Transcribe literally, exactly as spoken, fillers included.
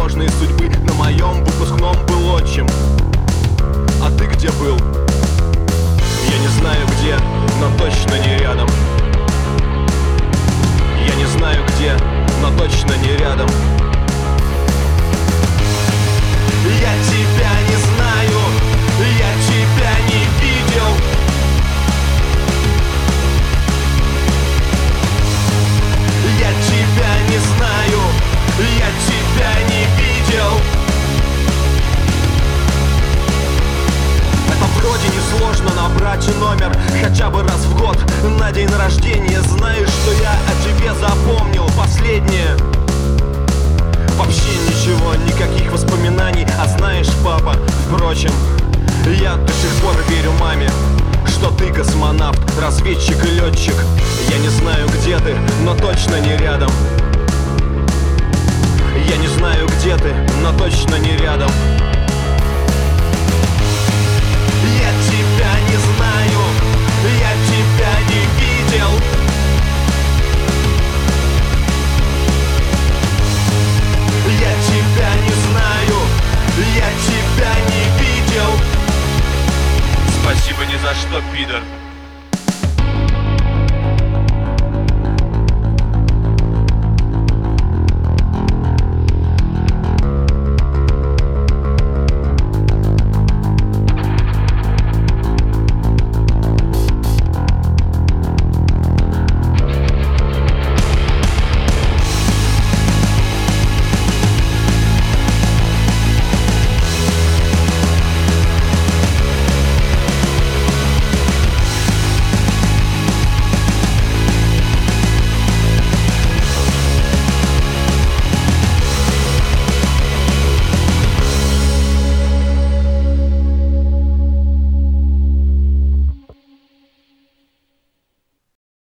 сложной судьбы. На моем выпускном был отчим. А ты где был? Я не знаю где, но точно не рядом. Я не знаю где, но точно не рядом. Я тебя не знаю, я тебя не видел. Я тебя не знаю, я тебя не видел. Это вроде несложно набрать номер хотя бы раз в год на день рождения. Знаешь, что я о тебе запомнил последнее? Вообще ничего, никаких воспоминаний. А знаешь, папа, впрочем, я до сих пор верю маме, что ты космонавт, разведчик и летчик. Я не знаю, где ты, но точно не рядом. Я не знаю, где ты, но точно не рядом. Я тебя не знаю, я тебя не видел.